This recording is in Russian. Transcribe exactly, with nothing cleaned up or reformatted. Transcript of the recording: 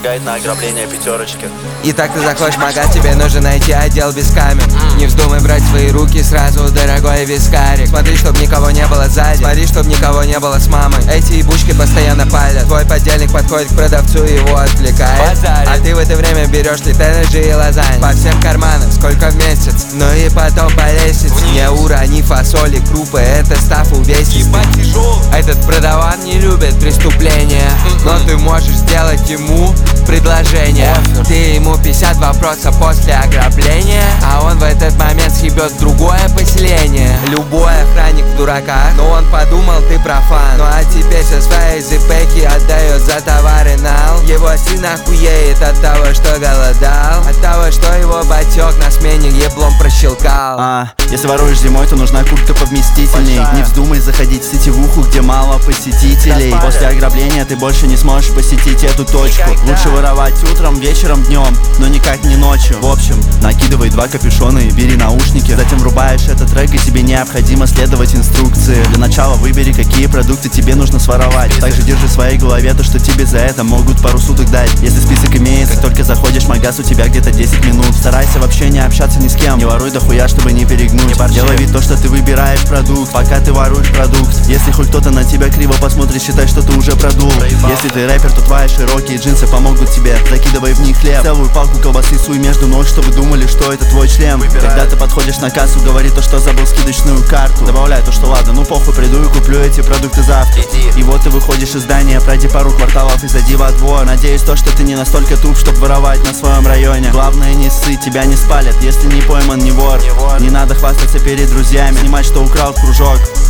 предлагает на ограбление пятерочки. Итак, ты заходишь в магазин, тебе нужно найти отдел без камер. Не вздумай брать в свои руки сразу дорогой вискарик. Смотри, чтоб никого не было сзади, смотри, чтоб никого не было с мамой. Эти ебучки постоянно палят. Твой подельник подходит к продавцу и его отвлекает. Базарит. А ты в это время берешь Lit Energy и лазань по всем карманам, сколько в месяц. Ну и потом по лестнице. Не урони фасоли, крупы, это став увесистый. Этот продаван не любит преступления, но ты можешь сделать ему предложение. Ты ему пятьдесят вопросов после ограбления, а он в этот момент съебет в другое поселение. Любой охранник в дураках, но он подумал, ты профан. Ну а теперь со своей зипеки отдает за товары нал. Его сын охуеет от того, что голодал, от того, что его батек на смене еблом прощелкал. А, если воруешь зимой, то нужна куртка повместительней. Не вздумай заходить в сетевуху, где мало посетителей. После ограбления ты больше не сможешь посетить эту точку. Лучше воровать утром, вечером, днем, но никак не ночью. В общем, накидывай два капюшона и бери наушники. Затем врубаешь этот трек, и тебе необходимо следовать инструкции. Для начала выбери, какие продукты тебе нужно своровать. Также держи в своей голове то, что тебе за это могут пару суток дать. Если список имеется, как только заходишь в магаз, у тебя где-то десять минут. Старайся вообще не общаться ни с кем, не воруй дохуя, чтобы не перегнуть. Не делай вид то, что ты выбираешь продукт, пока ты воруешь продукт. Если хоть кто-то на тебя криво посмотрит, считай, что ты уже продул. Если ты рэпер, то твои широкие джинсы помогут тебе. Закидывай в них хлеб, целую палку колбасы суй между ног, чтобы думали, что это твой член. Когда ты подходишь на кассу, говори то, что забыл скидочную карту. Добавляй то, что ладно, ну похуй, приду и куплю эти продукты завтра. И вот ты выходишь из здания, пройди пару кварталов и зайди во двор. Надеюсь то, что ты не настолько туп, чтоб воровать на своем районе. Главное не ссы, тебя не спалят, если не пойман, не вор. Не надо хвастаться перед друзьями, снимать, что украл в кружок.